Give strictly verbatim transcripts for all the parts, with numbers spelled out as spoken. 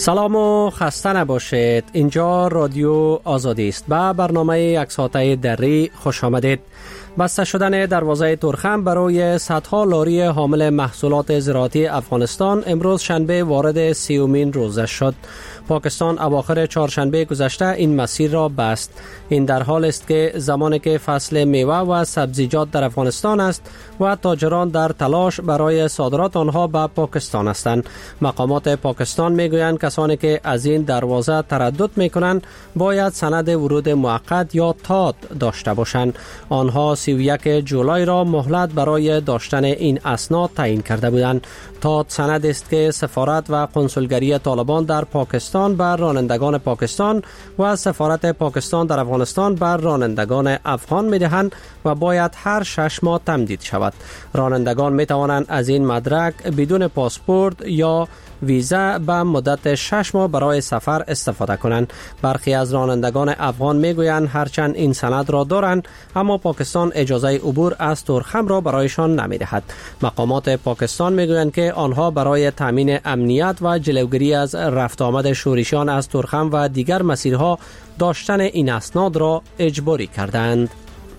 سلام و خسته نباشید. اینجا رادیو آزادی است. با برنامه یک ساعته دری خوش آمدید. بسته شدن دروازه ترخم برای صدها لاری حامل محصولات زراعتی افغانستان امروز شنبه وارد سیومین روزه شد. پاکستان اواخر چهارشنبه گذشته این مسیر را بست. این در حال است که زمانی که فصل میوه و سبزیجات در افغانستان است و تاجران در تلاش برای صادرات آنها به پاکستان هستند. مقامات پاکستان میگویند کسانی که از این دروازه تردد میکنند باید سند ورود موقت یا تاد داشته باشند. آنها سی و یک جولای را مهلت برای داشتن این اسناد تعیین کرده بودند. تاد سند است که سفارت و کنسولگری طالبان در پاکستان بر رانندگان پاکستان و سفارت پاکستان در افغانستان بر رانندگان افغان می‌دهند و باید هر شش ماه تمدید شود. رانندگان می‌توانند از این مدرک بدون پاسپورت یا ویزا به مدت شش ماه برای سفر استفاده کنند. برخی از رانندگان افغان میگویند هرچند این سند را دارند اما پاکستان اجازه عبور از ترخم را برایشان نمیدهد. مقامات پاکستان میگویند که آنها برای تامین امنیت و جلوگیری از رفت آمد شورشیان از ترخم و دیگر مسیرها داشتن این اسناد را اجباری کردند.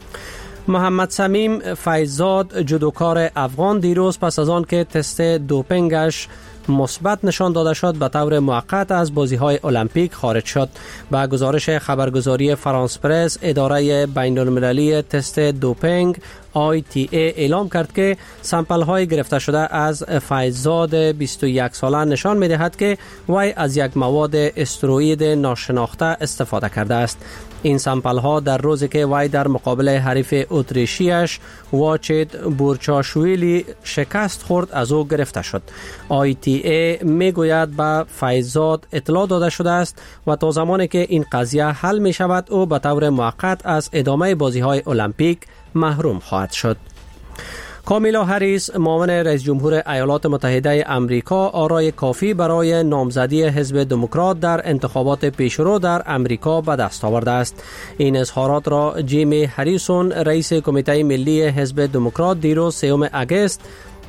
محمد سمیم فیضزاد جودوکار افغان دیروز پس از آن که تست دوپینگش مثبت نشان داده شد به طور موقت از بازی‌های المپیک خارج شد. با گزارش خبرگزاری فرانس پرس، اداره بین‌المللی تست دوپینگ آی تی ای اعلام کرد که سامپل‌های گرفته شده از فیضزاد بیست و یک ساله نشان می‌دهد که وی از یک مواد استروئید ناشناخته استفاده کرده است. این سامپل‌ها در روزی که وی در مقابل حریف اتریشیش واچت بورچاشویلی شکست خورد از او گرفته شد. آی تی ای میگوید به فیضزاد اطلاع داده شده است و تا زمانی که این قضیه حل می شود او به طور موقت از ادامه بازی‌های المپیک محروم خواهد شد. کامیلا هریس معاون رئیس جمهور ایالات متحده امریکا آرای کافی برای نامزدی حزب دموکرات در انتخابات پیشرو در امریکا به دست آورده است. این اظهارات را جیمی هریسون رئیس کمیته ملی حزب دموکرات دیروز سوم اگست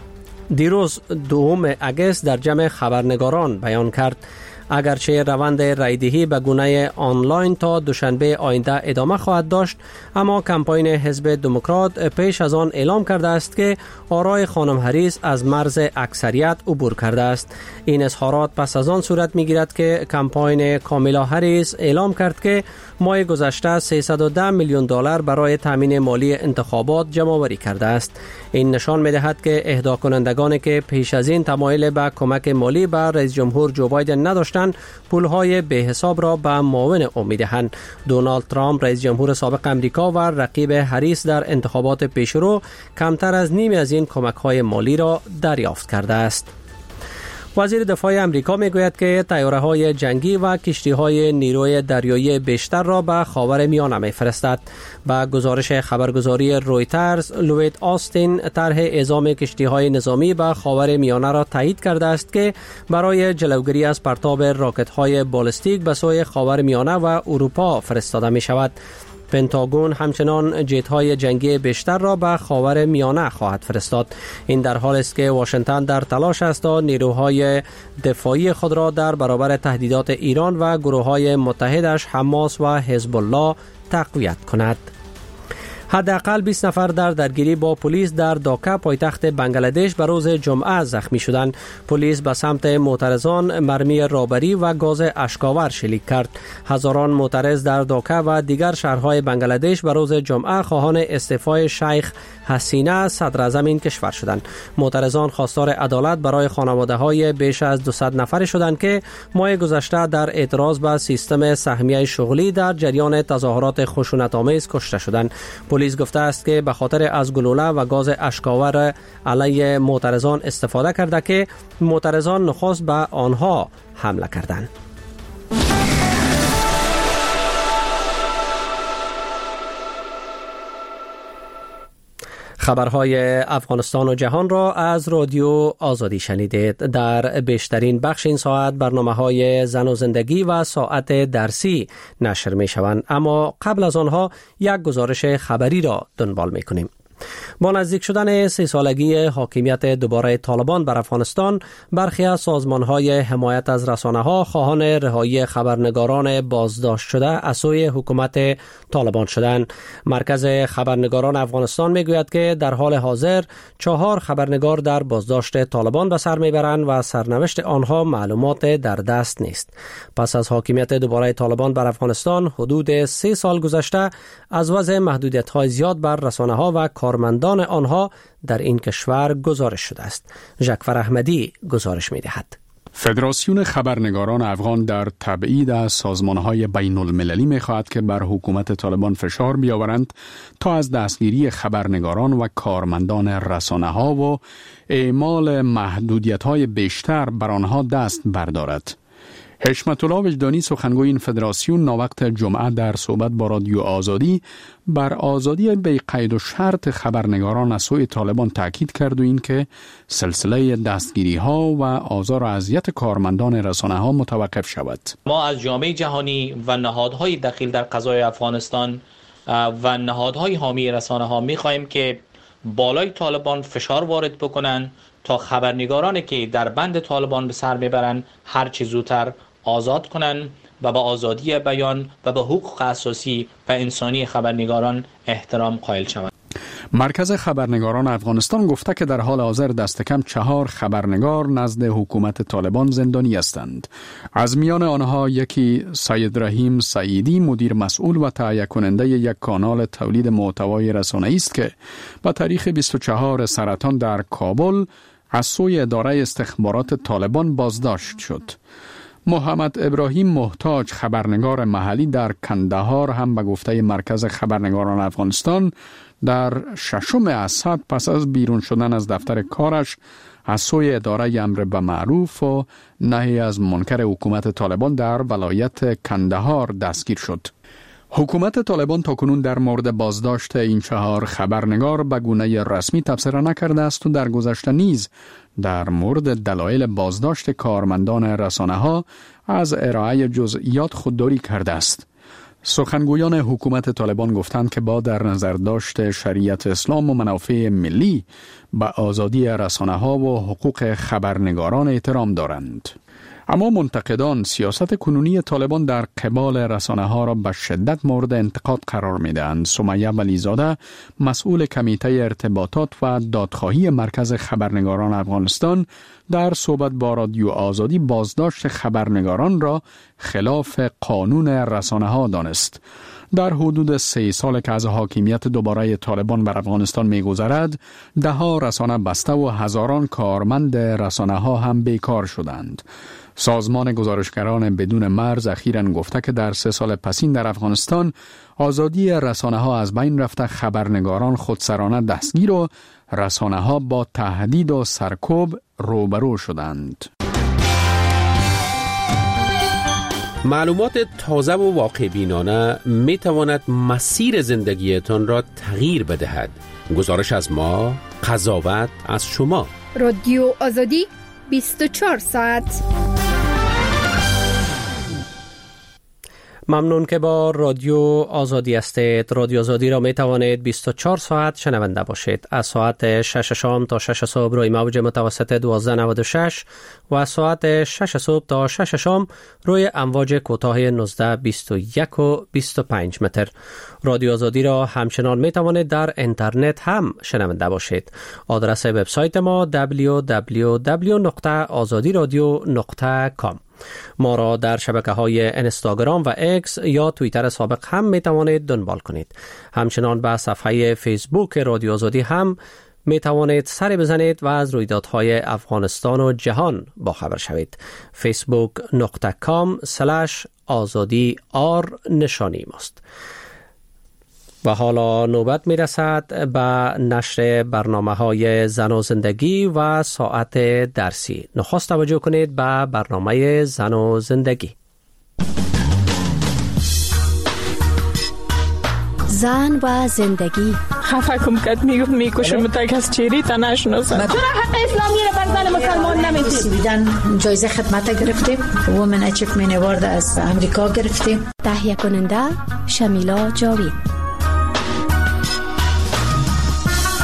دیروز دوم اگست در جمع خبرنگاران بیان کرد. اگرچه روند رایدهی به گونه آنلاین تا دوشنبه آینده ادامه خواهد داشت، اما کمپاین حزب دموکرات پیش از آن اعلام کرده است که آرای خانم هریس از مرز اکثریت عبور کرده است. این اظهارات پس از آن صورت میگیرد که کمپاین کامیلا هریس اعلام کرد که ماه گذشته سیصد و ده میلیون دلار برای تامین مالی انتخابات جمع آوری کرده است. این نشان می‌دهد که اهدا کنندگانی که پیش از این تمایل به کمک مالی به رئیس جمهور جو بایدن نداشتند، پول‌های به حساب را به معاون او می‌دهند. دونالد ترامپ رئیس جمهور سابق امریکا و رقیب هریس در انتخابات پیشرو کمتر از نیم از این کمک‌های مالی را دریافت کرده است. وزیر دفاع امریکا میگوید که طیاره‌های جنگی و کشتی‌های نیروی دریایی بیشتر را به خاور میانه می‌فرستد. با گزارش خبرگزاری رویترز، لوید آستین طرح اعزام کشتی‌های نظامی به خاور میانه را تایید کرده است که برای جلوگیری از پرتاب راکت‌های بالستیک به سوی خاور میانه و اروپا فرستاده می‌شود. پنتاگون همچنان جت‌های جنگی بیشتر را به خاور میانه خواهد فرستاد. این در حال است که واشنگتن در تلاش است تا نیروهای دفاعی خود را در برابر تهدیدات ایران و گروه‌های متحدش حماس و حزب الله تقویت کند. حداقل بیست نفر در درگیری با پلیس در داکا پایتخت بنگلادش به روز جمعه زخمی شدند. پلیس به سمت معترضان مرمی رابری و گاز اشکاور شلیک کرد. هزاران معترض در داکا و دیگر شهرهای بنگلادش به روز جمعه خواهان استعفای شیخ حسینه صدر اعظم این کشور شدند. معترضان خواستار عدالت برای خانواده‌های بیش از دویست نفر شدند که ماه گذشته در اعتراض به سیستم سهمیه شغلی در جریان تظاهرات خشونت‌آمیز کشته شدند. پلیس گفته است که به خاطر از گلوله و گاز اشکاور علیه معترضان استفاده کرده که معترضان نخست به آنها حمله کردند. خبرهای افغانستان و جهان را از رادیو آزادی شنیدید. در بیشترین بخش این ساعت برنامه‌های زن و زندگی و ساعت درسی نشر می شوند، اما قبل از آنها یک گزارش خبری را دنبال می کنیم. با نزدیک شدن سه سالگی حاکمیت دوباره طالبان بر افغانستان، برخی از سازمان‌های حمایت از رسانه‌ها خواهان رهایی خبرنگاران بازداشت شده از سوی حکومت طالبان شدند. مرکز خبرنگاران افغانستان میگوید که در حال حاضر چهار خبرنگار در بازداشت طالبان به سر میبرند و سرنوشت آنها معلومات در دست نیست. پس از حاکمیت دوباره طالبان بر افغانستان حدود سه سال گذشته، از وضع محدودیت‌های زیاد بر رسانه‌ها و کارمندان آنها در این کشور گزارش شده است. جعفر احمدی گزارش می‌دهد. فدراسیون خبرنگاران افغان در تبعید از سازمان‌های بین المللی می‌خواهد که بر حکومت طالبان فشار بیاورند تا از دستگیری خبرنگاران و کارمندان رسانه‌ها و اعمال محدودیت‌های بیشتر بر آنها دست بردارد. حشمت الله وجدانی سخنگوی این فدراسیون ناوقت جمعه در صحبت با رادیو آزادی بر آزادی بی قید و شرط خبرنگاران از سوی طالبان تاکید کرد و این که سلسله دستگیری ها و آزار و اذیت کارمندان رسانه ها متوقف شود. ما از جامعه جهانی و نهادهای دخیل در قضای افغانستان و نهادهای حامی رسانه ها می خواهیم که بالای طالبان فشار وارد بکنن تا خبرنگارانی که در بند طالبان به سر میبرن هر چه زودتر آزاد کنن و با آزادی بیان و به حقوق اساسی و انسانی خبرنگاران احترام قائل شوند. مرکز خبرنگاران افغانستان گفته که در حال حاضر دست کم چهار خبرنگار نزد حکومت طالبان زندانی هستند. از میان آنها یکی سید رحیم سعیدی، مدیر مسئول و تهیه کننده یک کانال تولید محتوای رسانه‌ای است که با تاریخ بیست و چهارم سرطان در کابل از سوی اداره استخبارات طالبان بازداشت شد. محمد ابراهیم محتاج، خبرنگار محلی در کندهار، هم به گفته مرکز خبرنگاران افغانستان در ششم اسد پس از بیرون شدن از دفتر کارش از سوی اداره امر به معروف و نهی از منکر حکومت طالبان در ولایت کندهار دستگیر شد. حکومت طالبان تاکنون در مورد بازداشت این چهار خبرنگار به گونه رسمی تبصره نکرده است و در گذشته نیز در مورد دلایل بازداشت کارمندان رسانه‌ها از ارائه جزئیات خودداری کرده است. سخنگویان حکومت طالبان گفتند که با در نظر داشت شریعت اسلام و منافع ملی به آزادی رسانه‌ها و حقوق خبرنگاران احترام دارند. اما منتقدان سیاست کنونی طالبان در قبال رسانه‌ها را به شدت مورد انتقاد قرار می‌دهند. سمیه ولیزاده، مسئول کمیته ارتباطات و دادخواهی مرکز خبرنگاران افغانستان، در صحبت با رادیو آزادی بازداشت خبرنگاران را خلاف قانون رسانه‌ها دانست. در حدود سه سال که از حاکمیت دوباره طالبان بر افغانستان می‌گذرد، ده ها رسانه بسته و هزاران کارمند رسانه‌ها هم بیکار شدند. سازمان گزارشگران بدون مرز اخیراً گفته که در سه سال پسین در افغانستان آزادی رسانه‌ها از بین رفته، خبرنگاران خودسرانه دستگیر و رسانه‌ها با تهدید و سرکوب روبرو شدند. معلومات تازه و واقع بینانه می تواند مسیر زندگیتان را تغییر بدهد. گزارش از ما، قضاوت از شما. رادیو آزادی بیست و چهار ساعت. ممنون که با رادیو آزادی هستید. رادیو آزادی را می توانید بیست و چهار ساعت شنونده باشید. از ساعت شش شام تا شش صبح روی موج متوسط دوازده نود و شش و از ساعت شش صبح تا شش شام روی امواج کوتاه نوزده بیست و یک و بیست و پنج متر. رادیو آزادی را همچنان می توانید در اینترنت هم شنونده باشید. آدرس وبسایت ما دبلیو دبلیو دبلیو نقطه آزادی رادیو نقطه کام. ما را در شبکه های اینستاگرام و اکس یا توییتر سابق هم می توانید دنبال کنید. همچنان به صفحه فیسبوک رادیو آزادی هم می توانید سر بزنید و از رویدادهای افغانستان و جهان باخبر شوید. فیسبوک نقطه کام سلش آزادی آر نشانی ماست. و حالا نوبت می رسد به نشر برنامه های زن و زندگی و ساعت درسی. نخست توجه کنید به برنامه زن و زندگی. زن و زندگی. خفه کم کت میگفت میکشم تک از چیری تا نشناسم. چرا حق اسلامی رو بر زن مسلمان نمیدید؟ سویدن جایزه خدمت گرفتیم. وومن اچیومنت اوارد از امریکا گرفتیم. تهیه کننده شمیلا جاوید.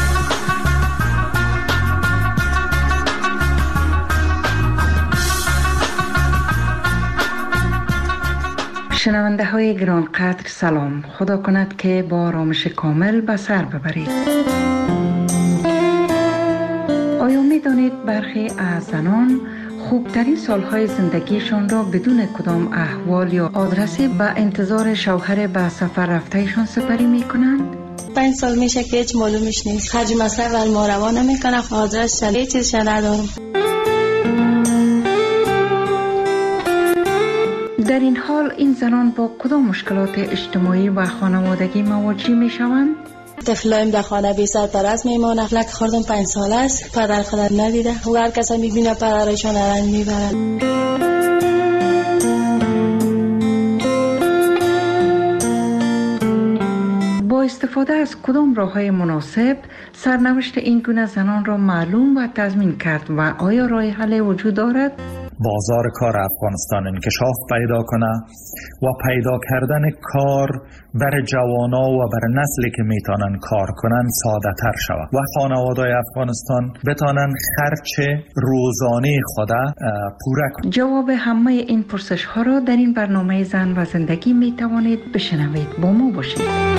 شنونده های گرانقدر سلام، خدا کند که با آرامش کامل به سر ببرید. آیا می دانید برخی از زنان خوبترین سالهای زندگیشان را بدون کدام احوال یا آدرسی به انتظار شوهر به سفر رفتهشان سپری می کنند؟ پنج سال میشه که هیچ معلومش نیست، خرج مصرف از ما روا نمیکنه، آدرس شده هیچ چیزش ندارم. در این حال این زنان با کدام مشکلات اجتماعی و خانوادگی مواجه می شوند؟ طفلایم در خانه بی سرپرست میمونه، لک خوردم پنج سال است، پدر خودم ندیده و هر کسی میبینه پدرشون رنج میبرن. با استفاده از کدام راه‌های مناسب سرنوشت این گونه زنان را معلوم و تضمین کرد و آیا راه حل وجود دارد؟ بازار کار افغانستان انکشاف پیدا کنه و پیدا کردن کار برای جوانا و برای نسلی که میتونن کار کنن ساده تر شود و خانواده‌های افغانستان بتونن خرچ روزانه خود پوره کنند. جواب همه این پرسش ها را در این برنامه زن و زندگی میتوانید بشنوید. با ما باشید.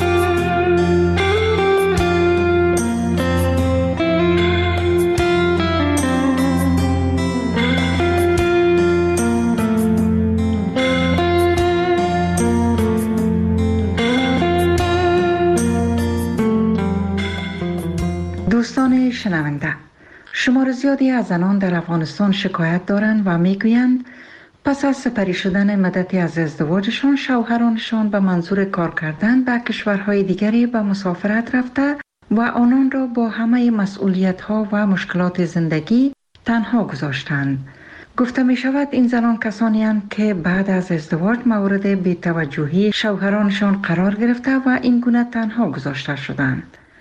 دوستان شنونده، شمار زیادی از زنان در افغانستان شکایت دارند و میگویند پس از سپری شدن مدتی از ازدواجشان شوهرانشان به منظور کار کردن به کشورهای دیگری به مسافرت رفته و آنان را با همه مسئولیت‌ها و مشکلات زندگی تنها گذاشتند. گفته می شود این زنان کسانی هستند که بعد از ازدواج مورد بی‌توجهی شوهرانشان قرار گرفته و این گونه تنها گذاشته شدند.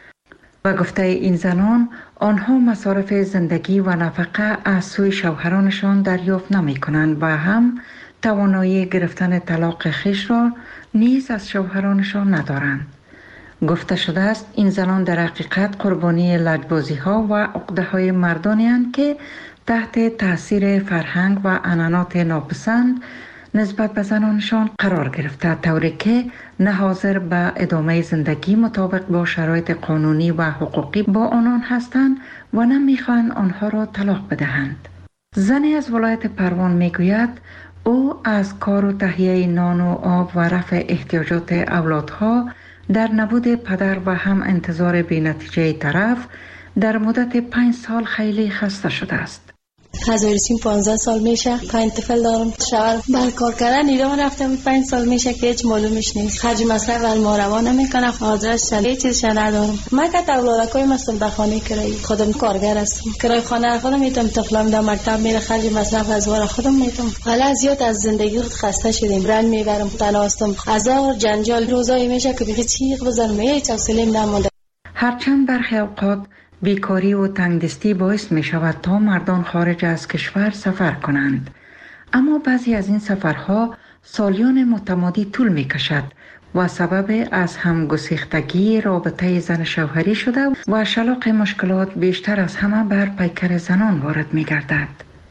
و گفته این زنان آنها مصارف زندگی و نفقه از سوی شوهرانشان دریافت نمی کنند و هم توانایی گرفتن طلاق خویش را نیز از شوهرانشان ندارند. گفته شده است این زنان در حقیقت قربانی لجبازی ها و عقده های مردانی هستند که تحت تاثیر فرهنگ و عنعنات ناپسند نسبت به زنانشان قرار گرفته، طوری که نه حاضر به ادامه زندگی مطابق با شرایط قانونی و حقوقی با آنان هستند و نه میخواهند آنها را طلاق بدهند. زنی از ولایت پروان میگوید او از کار و تهیه نان و آب و رفع احتیاجات اولادها در نبود پدر و هم انتظار بی نتیجه طرف در مدت پنج سال خیلی خسته شده است. هزار سیم پانزده سال میشه، پنج طفل دارم. شوهر بر کار کردن ایران رفته بود، پنج سال میشه که هیچ معلومش نیست، خرج مصرف از ما روا نمیکنه، آدرس شده هیچ چیزش ندارم. من که اولادکای مستم به خانه کرای خودم کارگر هستم، کرای خانه خودم میتونم، طفلم در مکتب میره، خرج مصرف از وارا خودم میتونم. حالا زیاد از زندگی خسته شدیم، رنج میبرم، تنها هستم، هزار جنجال روزایی میشه که بگی چیغ بزنم، هیچ حوصله‌ام نمونده. هرچند برخی اوقات بیکاری و تنگدستی باعث می شود تا مردان خارج از کشور سفر کنند، اما بعضی از این سفرها سالیان متمادی طول می کشد و سبب از هم گسیختگی رابطه زن شوهری شده و شلاق مشکلات بیشتر از همه بر پیکر زنان وارد می گردد.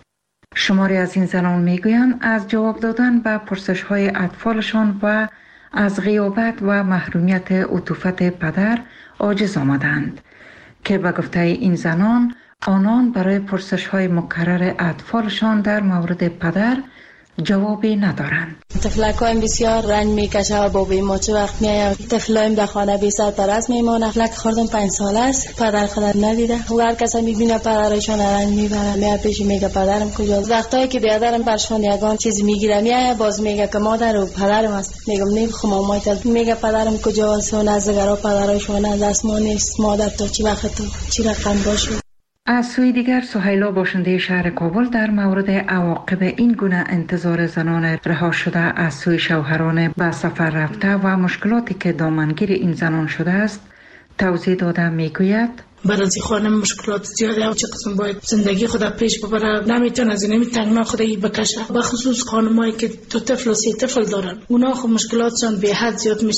شماری از این زنان می گویند از جواب دادن به پرسش های اطفالشان و از غیابت و محرومیت عطوفت پدر عاجز آمدند که به گفته این زنان آنان برای پرسش های مکرر اطفالشان در مورد پدر جوابی ندارند. طفلکایم بسیار رنج میکشه و بابی ما چه وقت میایم، طفلایم در خانه بی سرپرست میمونه، لک خوردم پنج سال است، پدر خودم ندیده و هر کسی میبینه پدرشون رنج میبره، میاد پیش میگه پدرم کجاست. وقتایی که بیادرم برشون یگان چیز میگیره میاد باز میگه که مادر و پدرم است، میگم نمیخوام مامایت، میگه پدرم کجاست و نزدگرا پدرشون از دست ما نیست، مادر تو چی وقت تو چی رقم باشه. از سوی دیگر سهیلا باشنده شهر کابل در مورد عواقب این گونه انتظار زنان رها شده از سوی شوهران به سفر رفته و مشکلاتی که دامنگیر این زنان شده است توضیح داده میگوید برای خانم مشکلات زیاده و چه قسم باید زندگی خدا پیش ببره، نمیتونه از این تنگنا خودی بکشه، به خصوص خانمایی که دو طفل و سه طفل دارن اونا خب مشکلاتشان به حد زیاد میشه.